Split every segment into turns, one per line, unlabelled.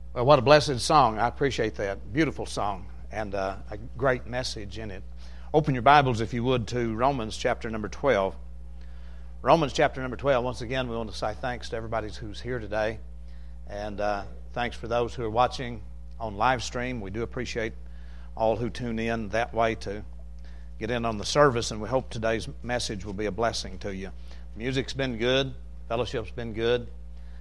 Well, what a blessed song. I appreciate that. Beautiful song and a great message in it. Open your Bibles, if you would, to Romans chapter number 12. Romans chapter number 12. Once again, we want to say thanks to everybody who's here today. And thanks for those who are watching on live stream. We do appreciate all who tune in that way to get in on the service. And we hope today's message will be a blessing to you. Music's been good. Fellowship's been good.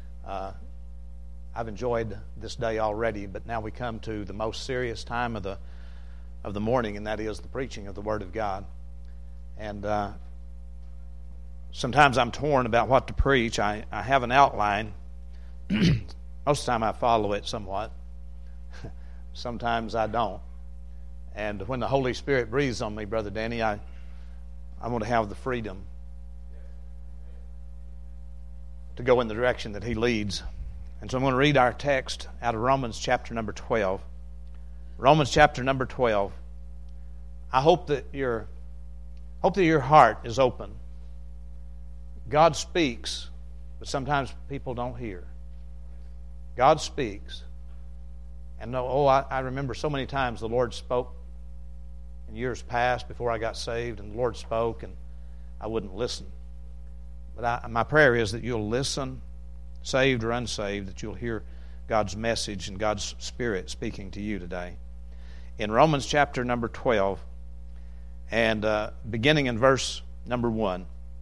I've enjoyed this day already, but now we come to the most serious time of the morning, and that is the preaching of the Word of God. And sometimes I'm torn about what to preach. I have an outline. Most of the time I follow it somewhat. Sometimes I don't. And when the Holy Spirit breathes on me, Brother Danny, I want to have the freedom to go in the direction that He leads. And so I'm going to read our text out of Romans chapter number 12. Romans chapter number 12. I hope that your heart is open. God speaks, but sometimes people don't hear. God speaks. And I remember so many times the Lord spoke in years past before I got saved, and the Lord spoke and I wouldn't listen. But my prayer is that you'll listen, saved or unsaved, that you'll hear God's message and God's Spirit speaking to you today. In Romans chapter number 12, and beginning in verse number 1,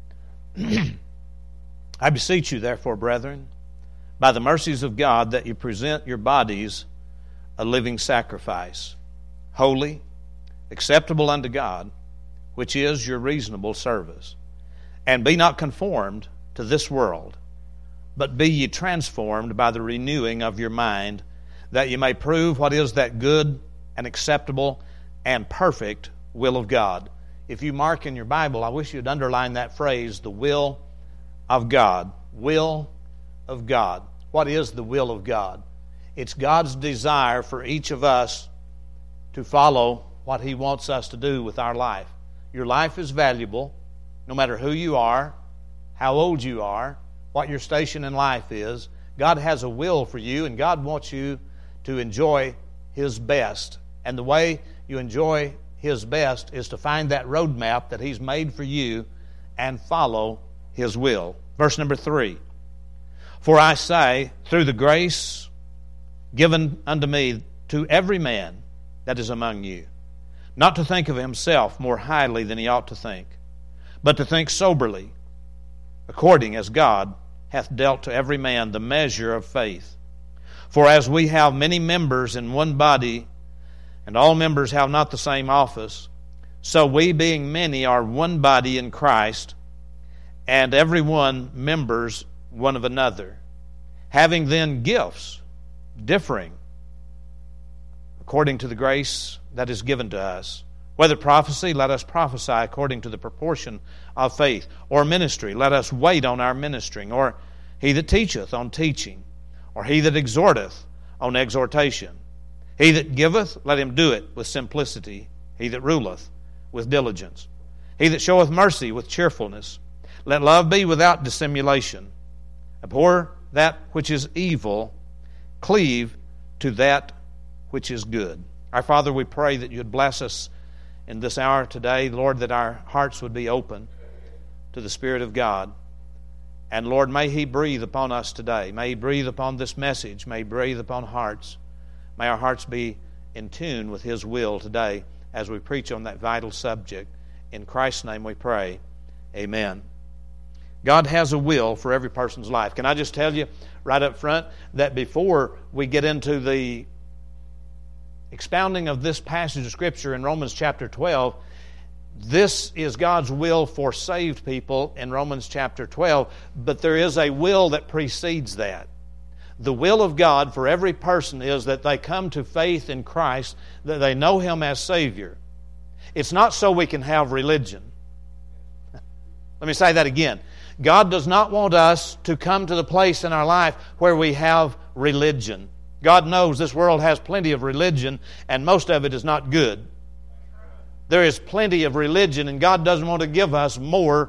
I beseech you, therefore, brethren, by the mercies of God, that you present your bodies a living sacrifice, holy, acceptable unto God, which is your reasonable service. And be not conformed to this world, but be ye transformed by the renewing of your mind, that ye may prove what is that good and acceptable and perfect will of God. If you mark in your Bible, I wish you'd underline that phrase, the will of God. Will of God. What is the will of God? It's God's desire for each of us to follow what He wants us to do with our life. Your life is valuable, no matter who you are, how old you are, what your station in life is. God has a will for you, and God wants you to enjoy His best. And the way you enjoy His best is to find that roadmap that He's made for you and follow His will. Verse number 3. For I say, through the grace given unto me, to every man that is among you, not to think of himself more highly than he ought to think, but to think soberly, according as God hath dealt to every man the measure of faith. For as we have many members in one body, and all members have not the same office, so we, being many, are one body in Christ, and every one members one of another, having then gifts differing according to the grace that is given to us. Whether prophecy, let us prophesy according to the proportion of faith. Or ministry, let us wait on our ministering. Or he that teacheth, on teaching. Or he that exhorteth, on exhortation. He that giveth, let him do it with simplicity. He that ruleth, with diligence. He that showeth mercy, with cheerfulness. Let love be without dissimulation. Abhor that which is evil. Cleave to that which is good. Our Father, we pray that you'd bless us in this hour today, Lord, that our hearts would be open to the Spirit of God. And Lord, may He breathe upon us today. May He breathe upon this message. May He breathe upon hearts. May our hearts be in tune with His will today as we preach on that vital subject. In Christ's name we pray. Amen. God has a will for every person's life. Can I just tell you right up front that before we get into the expounding of this passage of Scripture in Romans chapter 12, this is God's will for saved people in Romans chapter 12, but there is a will that precedes that. The will of God for every person is that they come to faith in Christ, that they know Him as Savior. It's not so we can have religion. Let me say that again. God does not want us to come to the place in our life where we have religion. God knows this world has plenty of religion, and most of it is not good. There is plenty of religion, and God doesn't want to give us more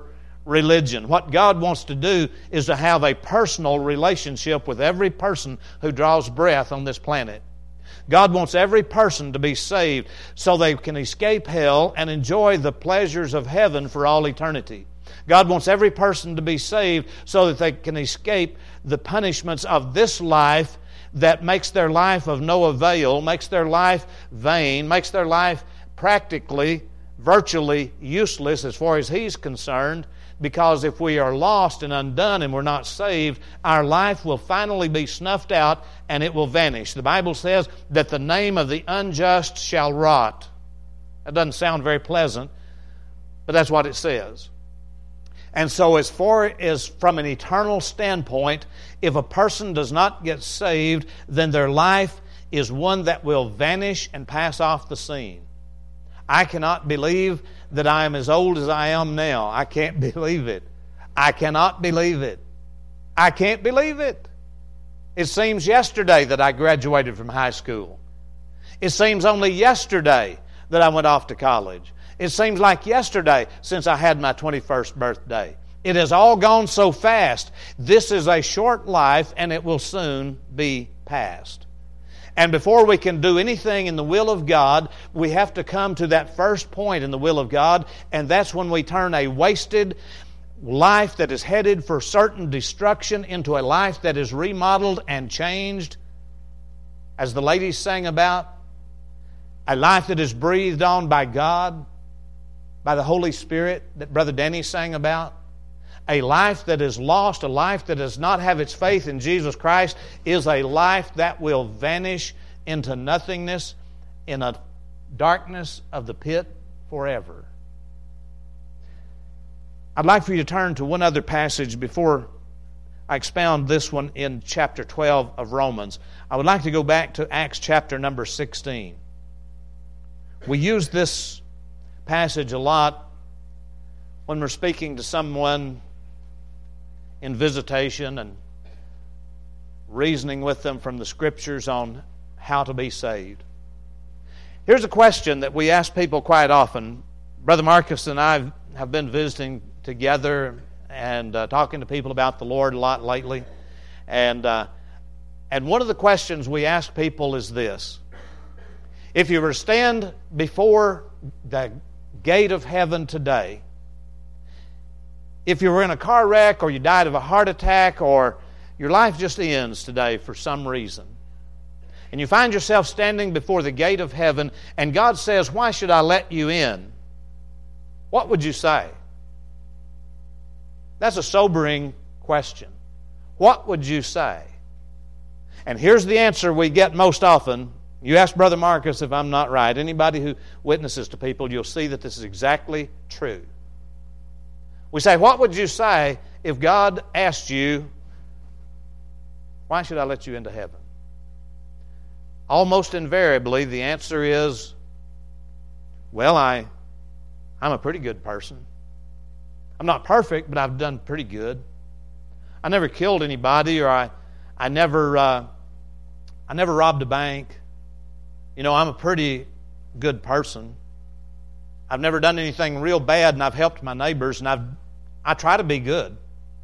religion. What God wants to do is to have a personal relationship with every person who draws breath on this planet. God wants every person to be saved so they can escape hell and enjoy the pleasures of heaven for all eternity. God wants every person to be saved so that they can escape the punishments of this life that makes their life of no avail, makes their life vain, makes their life practically, virtually useless as far as He's concerned. Because if we are lost and undone and we're not saved, our life will finally be snuffed out and it will vanish. The Bible says that the name of the unjust shall rot. That doesn't sound very pleasant, but that's what it says. And so as far as from an eternal standpoint, if a person does not get saved, then their life is one that will vanish and pass off the scene. I cannot believe that I am as old as I am now. I can't believe it. I cannot believe it. I can't believe it. It seems yesterday that I graduated from high school. It seems only yesterday that I went off to college. It seems like yesterday since I had my 21st birthday. It has all gone so fast. This is a short life and it will soon be past. And before we can do anything in the will of God, we have to come to that first point in the will of God, and that's when we turn a wasted life that is headed for certain destruction into a life that is remodeled and changed, as the ladies sang about, a life that is breathed on by God, by the Holy Spirit that Brother Danny sang about. A life that is lost, a life that does not have its faith in Jesus Christ, is a life that will vanish into nothingness in a darkness of the pit forever. I'd like for you to turn to one other passage before I expound this one in chapter 12 of Romans. I would like to go back to Acts chapter number 16. We use this passage a lot when we're speaking to someone in visitation and reasoning with them from the Scriptures on how to be saved. Here's a question that we ask people quite often. Brother Marcus and I have been visiting together and talking to people about the Lord a lot lately. And one of the questions we ask people is this. If you were to stand before the gate of heaven today, if you were in a car wreck or you died of a heart attack or your life just ends today for some reason, and you find yourself standing before the gate of heaven and God says, "Why should I let you in?" What would you say? That's a sobering question. What would you say? And here's the answer we get most often. You ask Brother Marcus if I'm not right. Anybody who witnesses to people, you'll see that this is exactly true. We say, what would you say if God asked you, "Why should I let you into heaven?" Almost invariably, the answer is, "Well, I'm a pretty good person. I'm not perfect, but I've done pretty good. I never killed anybody, or I never robbed a bank. You know, I'm a pretty good person. I've never done anything real bad, and I've helped my neighbors, and I try to be good."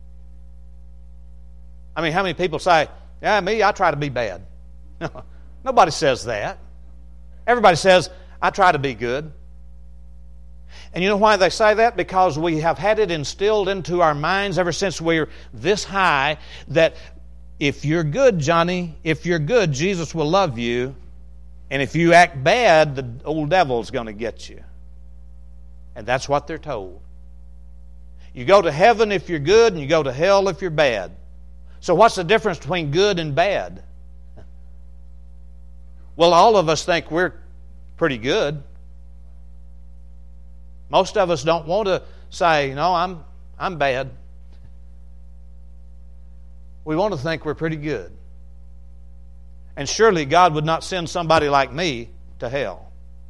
I mean, how many people say, "Yeah, me, I try to be bad"? Nobody says that. Everybody says, "I try to be good." And you know why they say that? Because we have had it instilled into our minds ever since we're this high that if you're good, Johnny, if you're good, Jesus will love you. And if you act bad, the old devil's going to get you. And that's what they're told. You go to heaven if you're good, and you go to hell if you're bad. So what's the difference between good and bad? Well, all of us think we're pretty good. Most of us don't want to say, "No, I'm bad." We want to think we're pretty good. And surely God would not send somebody like me to hell.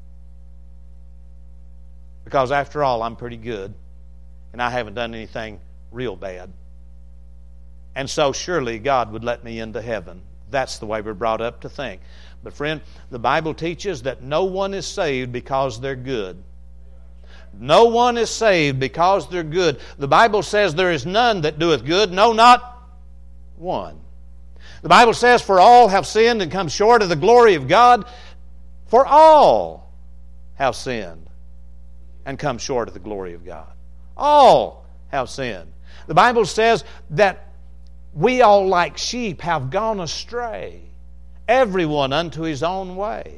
Because after all, I'm pretty good. And I haven't done anything real bad. And so surely God would let me into heaven. That's the way we're brought up to think. But friend, the Bible teaches that no one is saved because they're good. No one is saved because they're good. The Bible says there is none that doeth good, no, not one. The Bible says, for all have sinned and come short of the glory of God. For all have sinned and come short of the glory of God. All have sinned. The Bible says that we all like sheep have gone astray, everyone unto his own way.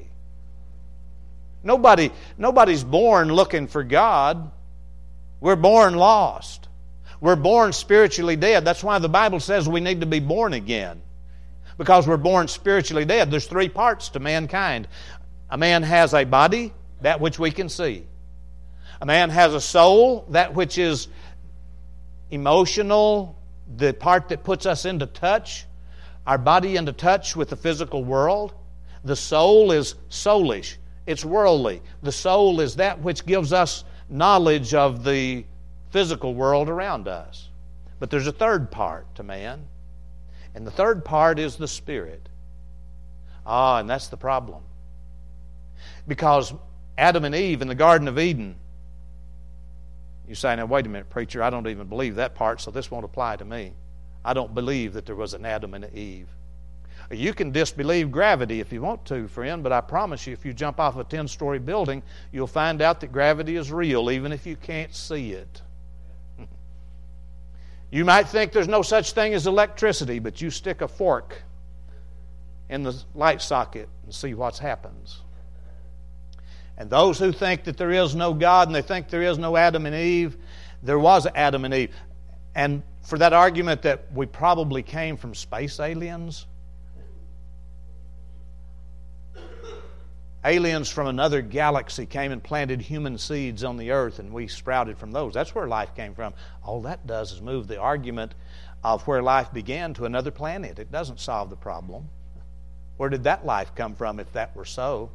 Nobody's born looking for God. We're born lost. We're born spiritually dead. That's why the Bible says we need to be born again. Because we're born spiritually dead. There's three parts to mankind. A man has a body, that which we can see. A man has a soul, that which is emotional, the part that puts us into touch, our body into touch with the physical world. The soul is soulish. It's worldly. The soul is that which gives us knowledge of the physical world around us. But there's a third part to man. And the third part is the spirit. And that's the problem. Because Adam and Eve in the Garden of Eden, you say, now wait a minute, preacher, I don't even believe that part, so this won't apply to me. I don't believe that there was an Adam and an Eve. You can disbelieve gravity if you want to, friend, but I promise you, if you jump off a 10-story building, you'll find out that gravity is real, even if you can't see it. You might think there's no such thing as electricity, but you stick a fork in the light socket and see what happens. And those who think that there is no God and they think there is no Adam and Eve, there was Adam and Eve. And for that argument that we probably came from space aliens, aliens from another galaxy came and planted human seeds on the earth and we sprouted from those. That's where life came from. All that does is move the argument of where life began to another planet. It doesn't solve the problem. Where did that life come from if that were so?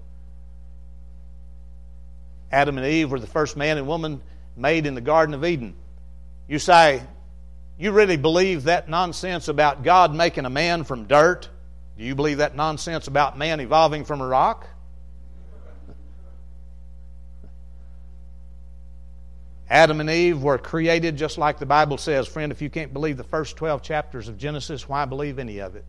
Adam and Eve were the first man and woman made in the Garden of Eden. You say, you really believe that nonsense about God making a man from dirt? Do you believe that nonsense about man evolving from a rock? Adam and Eve were created just like the Bible says. Friend, if you can't believe the first 12 chapters of Genesis, why believe any of it?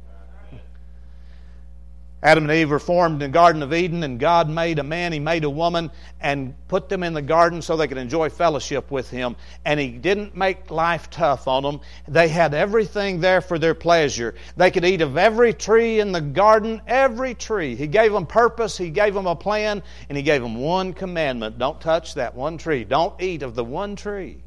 Adam and Eve were formed in the Garden of Eden, and God made a man, He made a woman, and put them in the garden so they could enjoy fellowship with Him. And He didn't make life tough on them. They had everything there for their pleasure. They could eat of every tree in the garden, every tree. He gave them purpose, He gave them a plan, and He gave them one commandment. Don't touch that one tree. Don't eat of the one tree.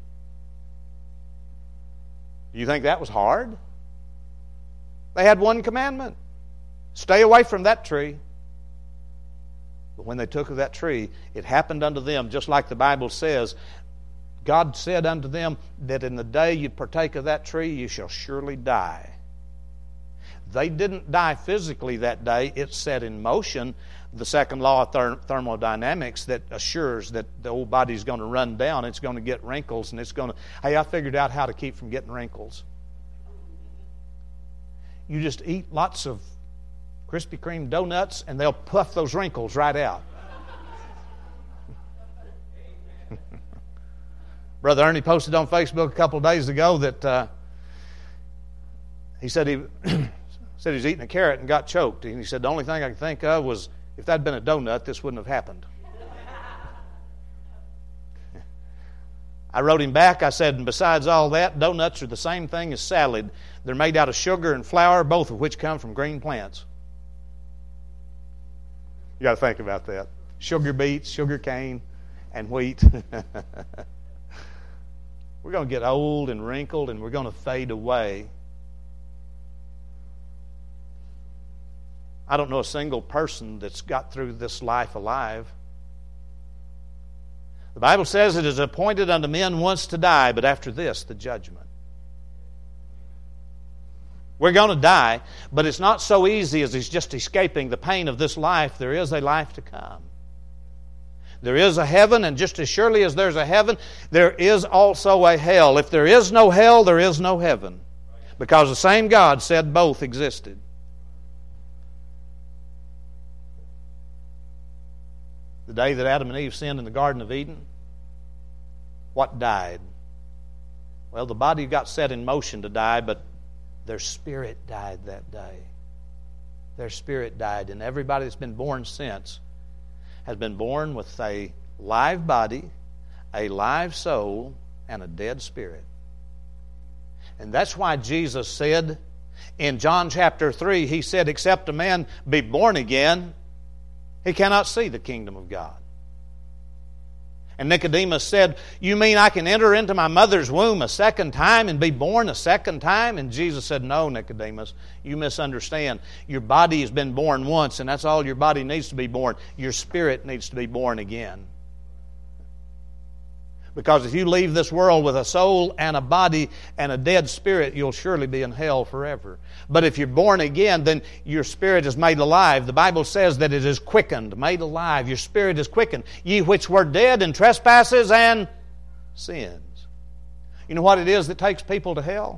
Do you think that was hard? They had one commandment. Stay away from that tree. But when they took of that tree, it happened unto them, just like the Bible says. God said unto them that in the day you partake of that tree, you shall surely die. They didn't die physically that day. It set in motion the second law of thermodynamics that assures that the old body's going to run down. It's going to get wrinkles, and it's going to... Hey, I figured out how to keep from getting wrinkles. You just eat lots of Krispy Kreme donuts, and they'll puff those wrinkles right out. Brother Ernie posted on Facebook a couple of days ago that he said he was eating a carrot and got choked. And he said, the only thing I could think of was, if that had been a donut, this wouldn't have happened. I wrote him back. I said, and besides all that, donuts are the same thing as salad. They're made out of sugar and flour, both of which come from green plants. You got to think about that. Sugar beets, sugar cane, and wheat. We're going to get old and wrinkled, and we're going to fade away. I don't know a single person that's got through this life alive. The Bible says it is appointed unto men once to die, but after this, the judgment. We're going to die, but it's not so easy as it's just escaping the pain of this life. There is a life to come. There is a heaven, and just as surely as there's a heaven, there is also a hell. If there is no hell, there is no heaven, because the same God said both existed. The day that Adam and Eve sinned in the Garden of Eden, What died? Well, the body got set in motion to die, but their spirit died that day. Their spirit died, and everybody that's been born since has been born with a live body, a live soul, and a dead spirit. And that's why Jesus said in John chapter 3, He said, except a man be born again, he cannot see the kingdom of God. And Nicodemus said, you mean I can enter into my mother's womb a second time and be born a second time? And Jesus said, no, Nicodemus, you misunderstand. Your body has been born once, and that's all your body needs to be born. Your spirit needs to be born again. Because if you leave this world with a soul and a body and a dead spirit, you'll surely be in hell forever. But if you're born again, then your spirit is made alive. The Bible says that it is quickened, made alive. Your spirit is quickened. Ye which were dead in trespasses and sins. You know what it is that takes people to hell?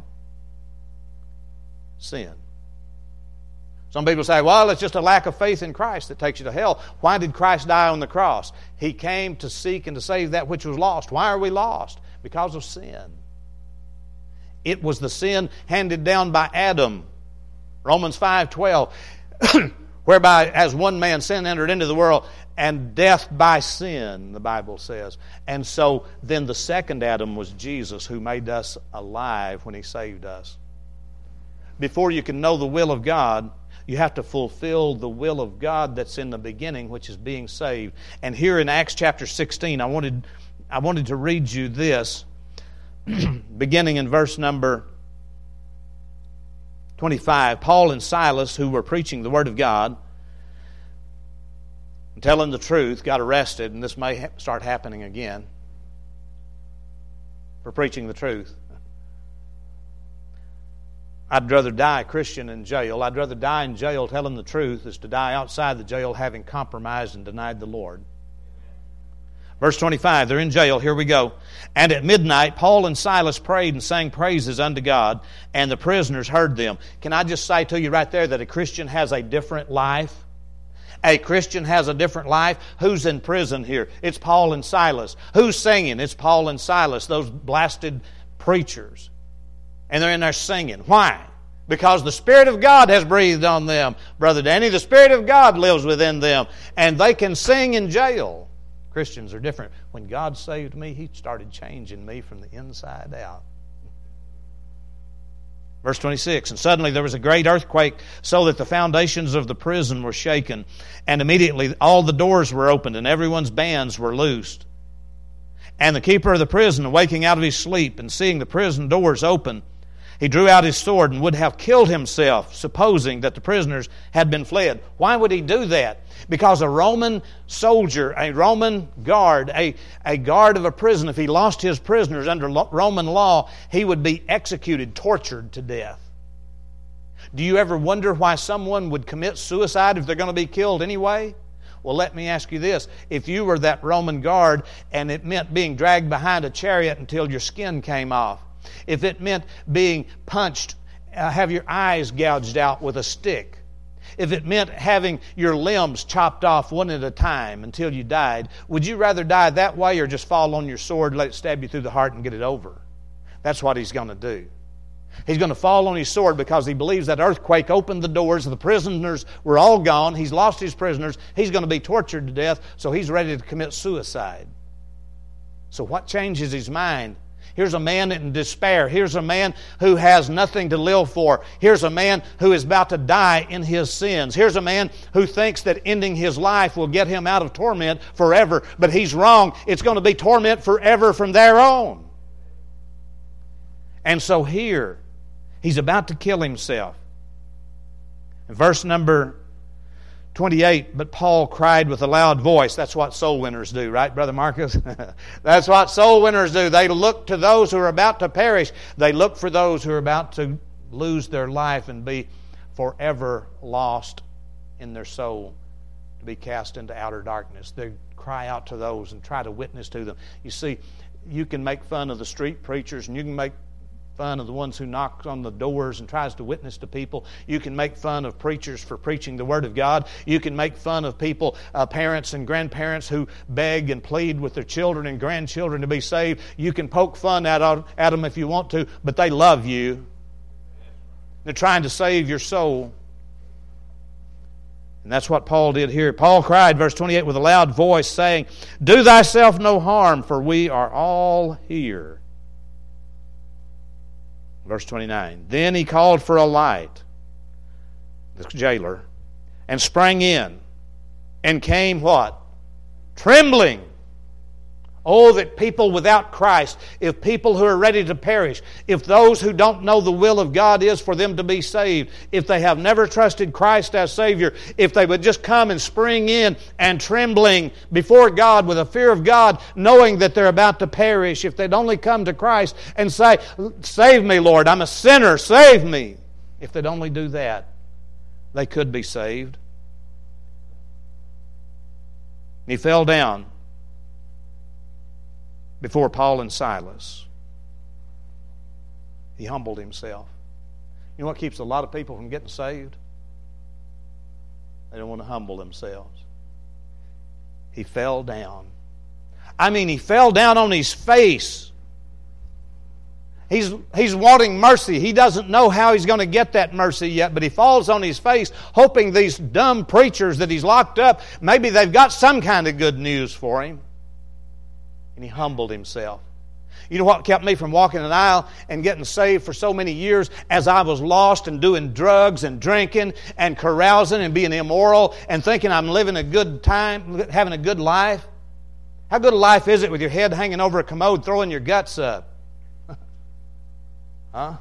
Sin. Some people say, well, it's just a lack of faith in Christ that takes you to hell. Why did Christ die on the cross? He came to seek and to save that which was lost. Why are we lost? Because of sin. It was the sin handed down by Adam. Romans 5:12, whereby as one man sin entered into the world, and death by sin, the Bible says. And so then the second Adam was Jesus, who made us alive when He saved us. Before you can know the will of God, you have to fulfill the will of God that's in the beginning, which is being saved. And here in Acts chapter 16, I wanted to read you this, beginning in verse number 25. Paul and Silas, who were preaching the Word of God and telling the truth, got arrested, and this may start happening again, for preaching the truth. I'd rather die a Christian in jail. I'd rather die in jail telling the truth as to die outside the jail having compromised and denied the Lord. Verse 25, they're in jail. Here we go. And at midnight, Paul and Silas prayed and sang praises unto God, and the prisoners heard them. Can I just say to you right there that a Christian has a different life? A Christian has a different life. Who's in prison here? It's Paul and Silas. Who's singing? It's Paul and Silas, those blasted preachers. And they're in there singing. Why? Because the Spirit of God has breathed on them. Brother Danny, the Spirit of God lives within them. And they can sing in jail. Christians are different. When God saved me, He started changing me from the inside out. Verse 26, and suddenly there was a great earthquake, so that the foundations of the prison were shaken. And immediately all the doors were opened, and everyone's bands were loosed. And the keeper of the prison, waking out of his sleep, and seeing the prison doors open, he drew out his sword and would have killed himself, supposing that the prisoners had been fled. Why would he do that? Because a Roman soldier, a Roman guard, a guard of a prison, if he lost his prisoners under Roman law, he would be executed, tortured to death. Do you ever wonder why someone would commit suicide if they're going to be killed anyway? Well, let me ask you this. If you were that Roman guard and it meant being dragged behind a chariot until your skin came off, if it meant being punched, have your eyes gouged out with a stick, if it meant having your limbs chopped off one at a time until you died, would you rather die that way or just fall on your sword, let it stab you through the heart and get it over? That's what he's going to do. He's going to fall on his sword because he believes that earthquake opened the doors. The prisoners were all gone. He's lost his prisoners. He's going to be tortured to death, so he's ready to commit suicide. So what changes his mind? Here's a man in despair. Here's a man who has nothing to live for. Here's a man who is about to die in his sins. Here's a man who thinks that ending his life will get him out of torment forever. But he's wrong. It's going to be torment forever from there on. And so here, he's about to kill himself. In verse number 28, but Paul cried with a loud voice. That's what soul winners do, right, Brother Marcus? That's what soul winners do. They look to those who are about to perish. They look for those who are about to lose their life and be forever lost in their soul, to be cast into outer darkness. They cry out to those and try to witness to them. You see, you can make fun of the street preachers and you can make fun of the ones who knock on the doors and tries to witness to people. You can make fun of preachers for preaching the Word of God. You can make fun of people, parents and grandparents who beg and plead with their children and grandchildren to be saved. You can poke fun at them if you want to, but they love you. They're trying to save your soul. And that's what Paul did here. Paul cried, verse 28, with a loud voice, saying, "Do thyself no harm, for we are all here." Verse 29, then he called for a light, the jailer, and sprang in, and came what? Trembling. Oh, that people without Christ, if people who are ready to perish, if those who don't know the will of God is for them to be saved, if they have never trusted Christ as Savior, if they would just come and spring in and trembling before God with a fear of God, knowing that they're about to perish, if they'd only come to Christ and say, "Save me, Lord, I'm a sinner, save me." If they'd only do that, they could be saved. And he fell down before Paul and Silas. He humbled himself. You know what keeps a lot of people from getting saved? They don't want to humble themselves. He fell down. I mean, he fell down on his face. He's wanting mercy. He doesn't know how he's going to get that mercy yet, but he falls on his face, hoping these dumb preachers that he's locked up, maybe they've got some kind of good news for him. And he humbled himself. You know what kept me from walking an aisle and getting saved for so many years? As I was lost and doing drugs and drinking and carousing and being immoral and thinking I'm living a good time, having a good life. How good a life is it with your head hanging over a commode, throwing your guts up? Huh?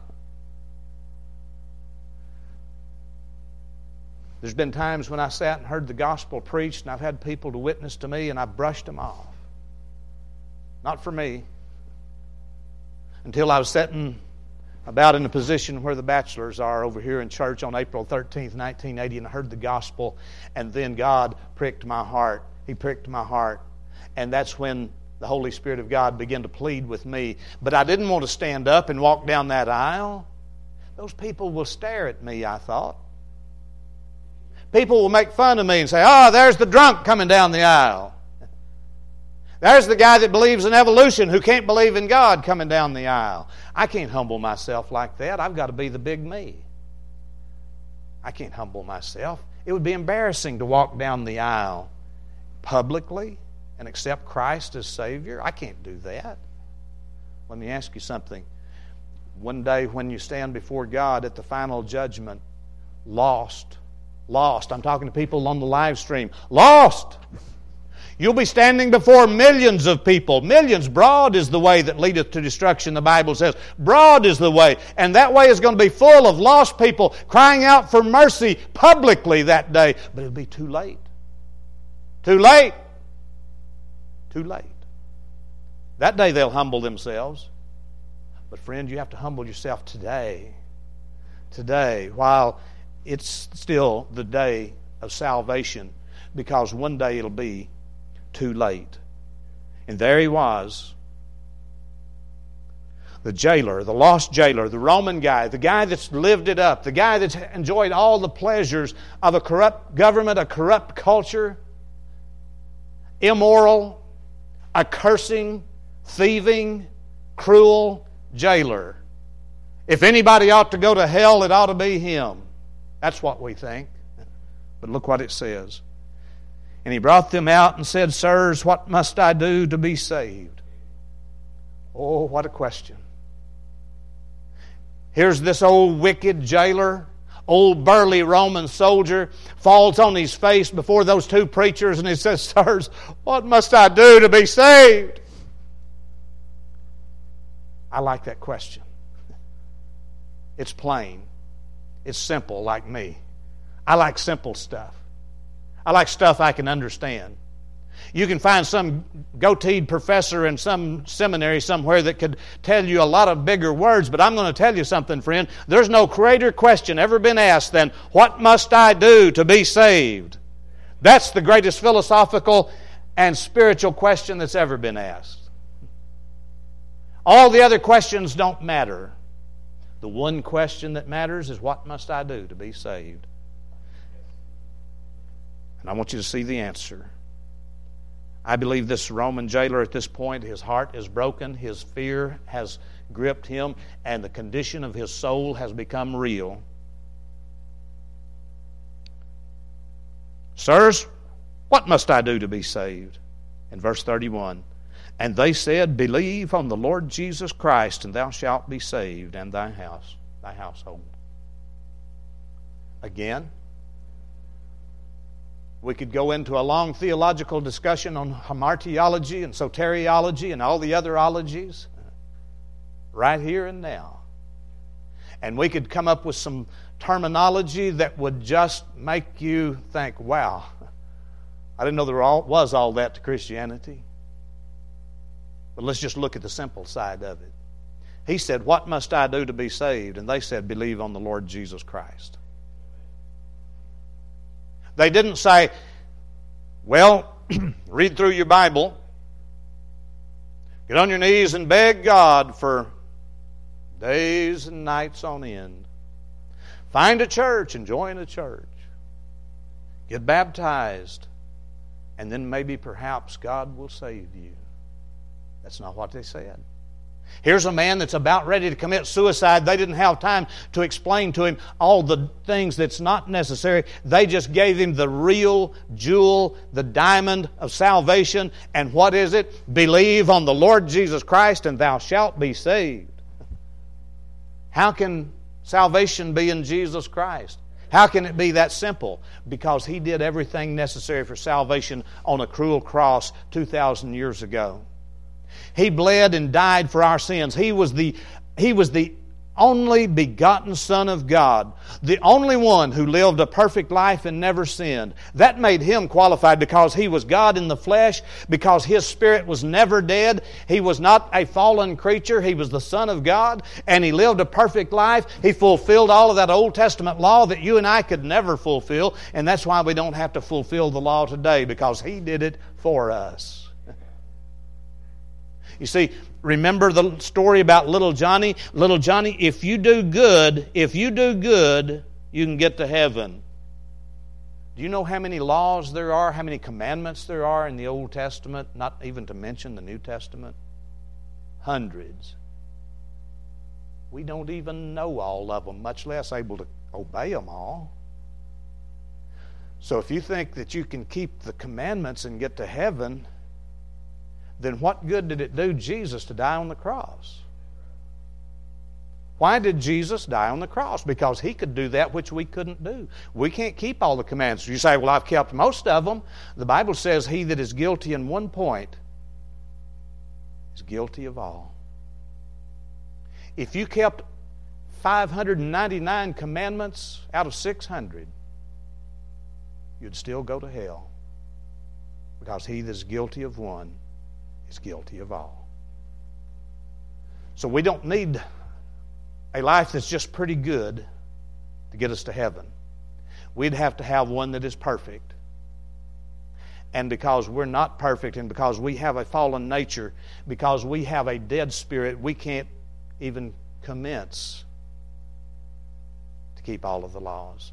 There's been times when I sat and heard the gospel preached and I've had people to witness to me and I brushed them off. Not for me. Until I was sitting about in a position where the bachelors are over here in church on April 13th, 1980, and I heard the gospel, and then God pricked my heart. He pricked my heart. And that's when the Holy Spirit of God began to plead with me. But I didn't want to stand up and walk down that aisle. Those people will stare at me, I thought. People will make fun of me and say, "Oh, there's the drunk coming down the aisle. There's the guy that believes in evolution who can't believe in God coming down the aisle." I can't humble myself like that. I've got to be the big me. I can't humble myself. It would be embarrassing to walk down the aisle publicly and accept Christ as Savior. I can't do that. Let me ask you something. One day when you stand before God at the final judgment, lost. I'm talking to people on the live stream. Lost. You'll be standing before millions of people. Millions. Broad is the way that leadeth to destruction, the Bible says. Broad is the way. And that way is going to be full of lost people crying out for mercy publicly that day. But it'll be too late. Too late. Too late. That day they'll humble themselves. But friend, you have to humble yourself today. Today, while it's still the day of salvation. Because one day it'll be too late. And there he was, the jailer, the lost jailer, the Roman guy, the guy that's lived it up, the guy that's enjoyed all the pleasures of a corrupt government, a corrupt culture, immoral, a cursing, thieving, cruel jailer. If anybody ought to go to hell, it ought to be him. That's what we think. But look what it says. And he brought them out and said, "Sirs, what must I do to be saved?" Oh, what a question. Here's this old wicked jailer, old burly Roman soldier, falls on his face before those two preachers and he says, "Sirs, what must I do to be saved?" I like that question. It's plain. It's simple, like me. I like simple stuff. I like stuff I can understand. You can find some goateed professor in some seminary somewhere that could tell you a lot of bigger words, but I'm going to tell you something, friend. There's no greater question ever been asked than, "What must I do to be saved?" That's the greatest philosophical and spiritual question that's ever been asked. All the other questions don't matter. The one question that matters is, what must I do to be saved? And I want you to see the answer. I believe this Roman jailer at this point, his heart is broken, his fear has gripped him, and the condition of his soul has become real. Sirs, what must I do to be saved? In verse 31, and they said, believe on the Lord Jesus Christ, and thou shalt be saved, and thy household. Again, we could go into a long theological discussion on hamartiology and soteriology and all the other ologies right here and now. And we could come up with some terminology that would just make you think, wow, I didn't know there was all that to Christianity. But let's just look at the simple side of it. He said, what must I do to be saved? And they said, believe on the Lord Jesus Christ. They didn't say, well, read through your Bible, get on your knees and beg God for days and nights on end. Find a church and join a church. Get baptized, and then maybe perhaps God will save you. That's not what they said. Here's a man that's about ready to commit suicide. They didn't have time to explain to him all the things that's not necessary. They just gave him the real jewel, the diamond of salvation. And what is it? Believe on the Lord Jesus Christ and thou shalt be saved. How can salvation be in Jesus Christ? How can it be that simple? Because He did everything necessary for salvation on a cruel cross 2,000 years ago. He bled and died for our sins. He was the only begotten Son of God, the only one who lived a perfect life and never sinned. That made Him qualified because He was God in the flesh, because His Spirit was never dead. He was not a fallen creature. He was the Son of God, and He lived a perfect life. He fulfilled all of that Old Testament law that you and I could never fulfill, and that's why we don't have to fulfill the law today, because He did it for us. You see, remember the story about little Johnny? Little Johnny, if you do good, you can get to heaven. Do you know how many laws there are, how many commandments there are in the Old Testament, not even to mention the New Testament? Hundreds. We don't even know all of them, much less able to obey them all. So if you think that you can keep the commandments and get to heaven, then what good did it do Jesus to die on the cross? Why did Jesus die on the cross? Because He could do that which we couldn't do. We can't keep all the commandments. You say, well, I've kept most of them. The Bible says he that is guilty in one point is guilty of all. If you kept 599 commandments out of 600, you'd still go to hell. Because he that is guilty of one is guilty of all. So we don't need a life that's just pretty good to get us to heaven. We'd have to have one that is perfect. And because we're not perfect, and because we have a fallen nature, because we have a dead spirit, we can't even commence to keep all of the laws.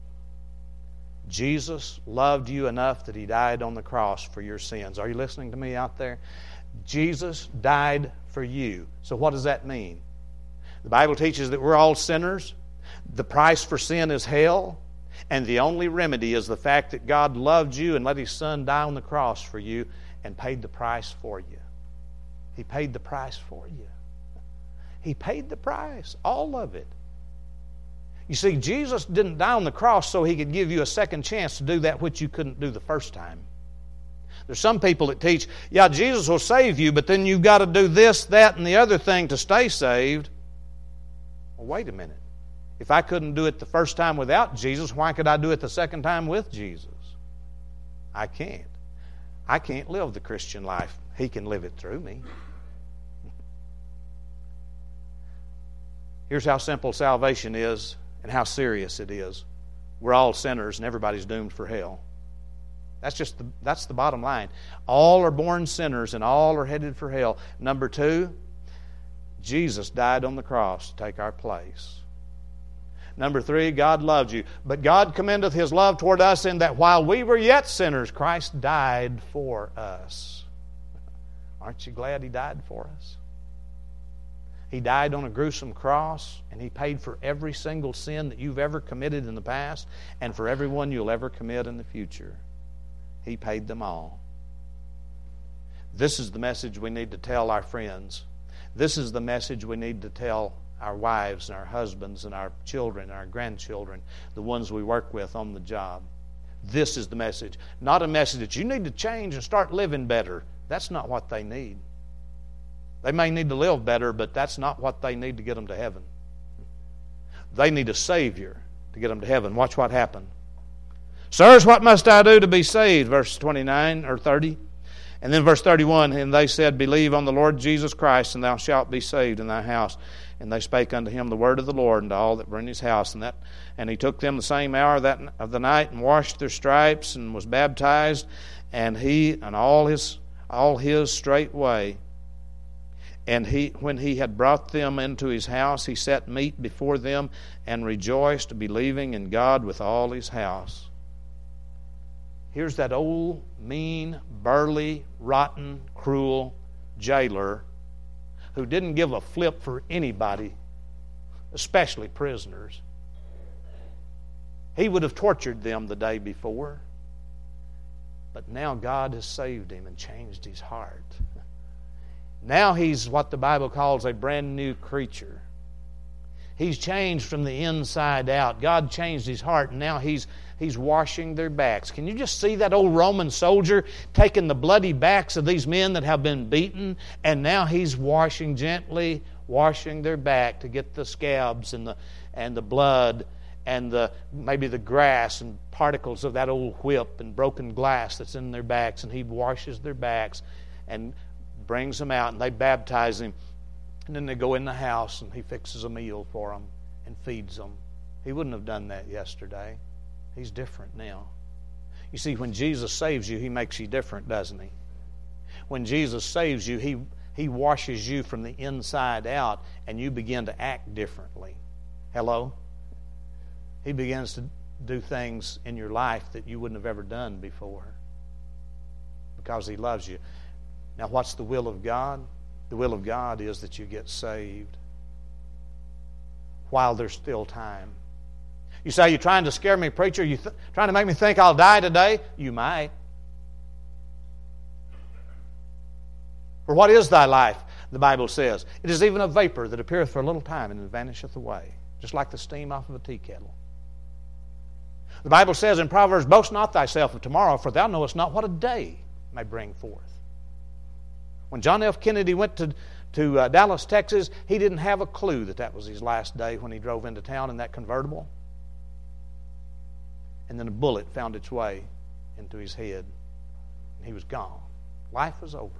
Jesus loved you enough that He died on the cross for your sins. Are you listening to me out there? Jesus died for you. So what does that mean? The Bible teaches that we're all sinners. The price for sin is hell. And the only remedy is the fact that God loved you and let His Son die on the cross for you and paid the price for you. He paid the price for you. He paid the price, all of it. You see, Jesus didn't die on the cross so He could give you a second chance to do that which you couldn't do the first time. There's some people that teach, yeah, Jesus will save you, but then you've got to do this, that, and the other thing to stay saved. Well, wait a minute. If I couldn't do it the first time without Jesus, why could I do it the second time with Jesus? I can't. I can't live the Christian life. He can live it through me. Here's how simple salvation is and how serious it is. We're all sinners and everybody's doomed for hell. That's the bottom line. All are born sinners and all are headed for hell. Number two, Jesus died on the cross to take our place. Number 3, God loved you. But God commendeth His love toward us in that while we were yet sinners, Christ died for us. Aren't you glad He died for us? He died on a gruesome cross, and He paid for every single sin that you've ever committed in the past and for every one you'll ever commit in the future. He paid them all. This is the message we need to tell our friends. This is the message we need to tell our wives and our husbands and our children and our grandchildren, the ones we work with on the job. This is the message. Not a message that you need to change and start living better. That's not what they need. They may need to live better, but that's not what they need to get them to heaven. They need a Savior to get them to heaven. Watch what happened. Sirs, what must I do to be saved? Verse 29 or 30. And then verse 31, and they said, Believe on the Lord Jesus Christ, and thou shalt be saved in thy house. And they spake unto him the word of the Lord, and to all that were in his house. And he took them the same hour of the night, and washed their stripes, and was baptized, and he and all his straightway. And when he had brought them into his house, he set meat before them, and rejoiced, believing in God with all his house. Here's that old, mean, burly, rotten, cruel jailer who didn't give a flip for anybody, especially prisoners. He would have tortured them the day before. But now God has saved him and changed his heart. Now he's what the Bible calls a brand new creature. He's changed from the inside out. God changed his heart, and now he's washing their backs. Can you just see that old Roman soldier taking the bloody backs of these men that have been beaten, and now he's gently washing their back to get the scabs and the blood and maybe the grass and particles of that old whip and broken glass that's in their backs, and he washes their backs and brings them out, and they baptize him. And then they go in the house, and he fixes a meal for them and feeds them. He wouldn't have done that yesterday. He's different now. You see, when Jesus saves you, he makes you different, doesn't he? When Jesus saves you, he washes you from the inside out, and you begin to act differently. Hello? He begins to do things in your life that you wouldn't have ever done before because he loves you. Now, what's the will of God? The will of God is that you get saved while there's still time. You say, you're trying to scare me, preacher? You trying to make me think I'll die today? You might. For what is thy life? The Bible says, it is even a vapor that appeareth for a little time and then vanisheth away, just like the steam off of a tea kettle. The Bible says in Proverbs, boast not thyself of tomorrow, for thou knowest not what a day may bring forth. When John F. Kennedy went to Dallas, Texas, he didn't have a clue that was his last day when he drove into town in that convertible. And then a bullet found its way into his head, and he was gone. Life was over.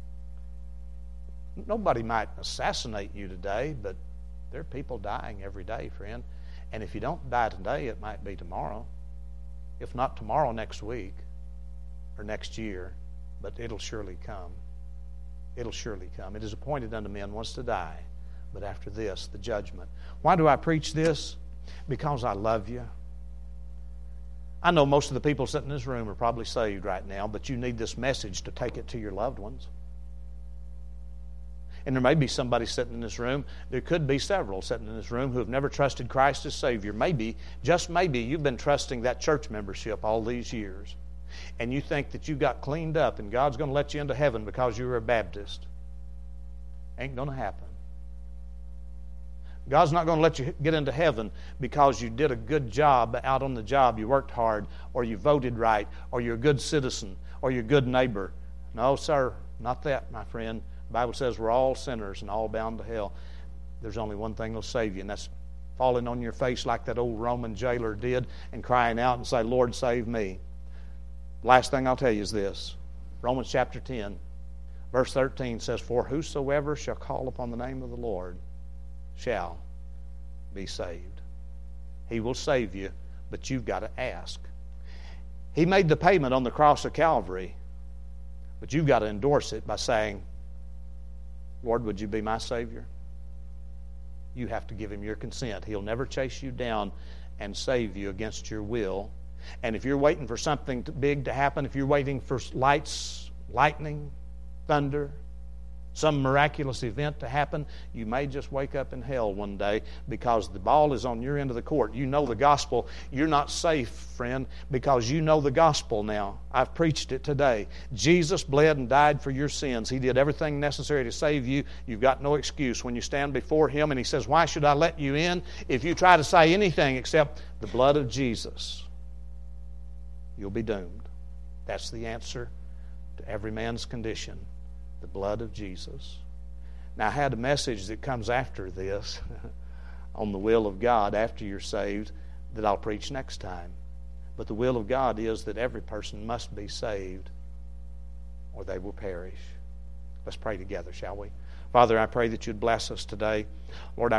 Nobody might assassinate you today, but there are people dying every day, friend. And if you don't die today, it might be tomorrow. If not tomorrow, next week or next year, but it'll surely come. It'll surely come. It is appointed unto men once to die, but after this, the judgment. Why do I preach this? Because I love you. I know most of the people sitting in this room are probably saved right now, but you need this message to take it to your loved ones. And there may be somebody sitting in this room, there could be several sitting in this room who have never trusted Christ as Savior. Maybe, just maybe, you've been trusting that church membership all these years. And you think that you got cleaned up and God's going to let you into heaven because you were a Baptist. Ain't going to happen. God's not going to let you get into heaven because you did a good job out on the job, you worked hard, or you voted right, or you're a good citizen, or you're a good neighbor. No, sir, not that, my friend. The Bible says we're all sinners and all bound to hell. There's only one thing that'll save you, and that's falling on your face like that old Roman jailer did and crying out and say, Lord, save me. Last thing I'll tell you is this. Romans chapter 10, verse 13 says, For whosoever shall call upon the name of the Lord shall be saved. He will save you, but you've got to ask. He made the payment on the cross of Calvary, but you've got to endorse it by saying, Lord, would you be my Savior? You have to give Him your consent. He'll never chase you down and save you against your will. And if you're waiting for something big to happen, if you're waiting for lights, lightning, thunder, some miraculous event to happen, you may just wake up in hell one day because the ball is on your end of the court. You know the gospel. You're not safe, friend, because you know the gospel now. I've preached it today. Jesus bled and died for your sins. He did everything necessary to save you. You've got no excuse when you stand before Him and He says, why should I let you in? If you try to say anything except the blood of Jesus, you'll be doomed. That's the answer to every man's condition. The blood of Jesus. Now, I had a message that comes after this on the will of God after you're saved that I'll preach next time. But the will of God is that every person must be saved or they will perish. Let's pray together, shall we? Father, I pray that you'd bless us today. Lord, I